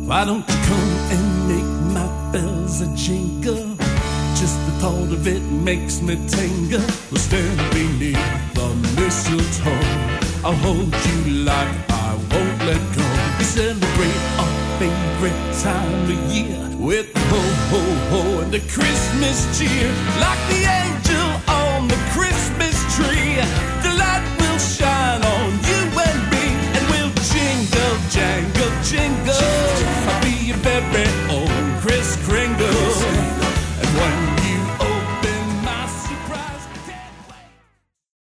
Why don't you come and make my bells a jingle? Just the thought of it makes me tingle. We'll stand beneath the mistletoe. I'll hold you like I won't let go. We celebrate our favorite time of year with ho, ho, ho and the Christmas cheer. Like the angel on the Christmas tree,